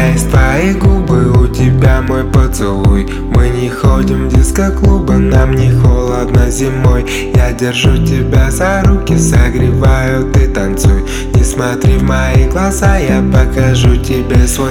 меня есть твои губы, у тебя мой поцелуй. Мы не ходим в диско-клубы, нам не холодно зимой. Я держу тебя за руки, согреваю, ты танцуй. Не смотри в мои глаза, я покажу тебе свой.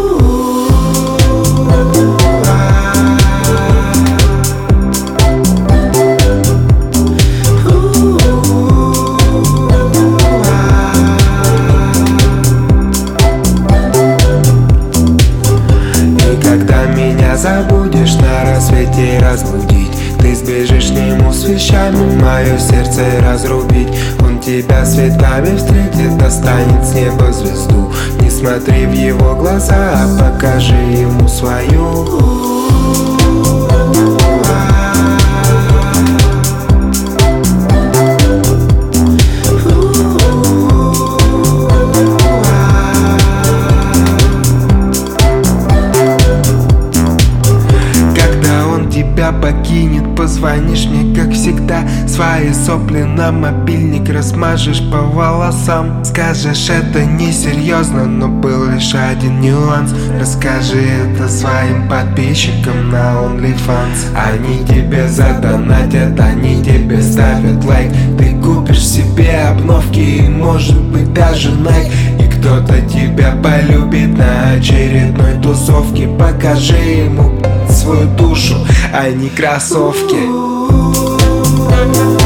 Забудешь на рассвете разбудить. Ты сбежишь к нему с вещами, мое сердце разрубить. Он тебя цветами встретит, достанет с неба звезду. Не смотри в его глаза, а покажи ему свою. Тебя покинет, позвонишь мне, как всегда. Свои сопли на мобильник размажешь по волосам. Скажешь, это несерьезно, но был лишь один нюанс. Расскажи это своим подписчикам на OnlyFans. Они тебе задонатят, они тебе ставят лайк. Ты купишь себе обновки и может быть даже Nike. И кто-то тебя полюбит на очередной тусовке. Покажи ему свою душу, а не кроссовки.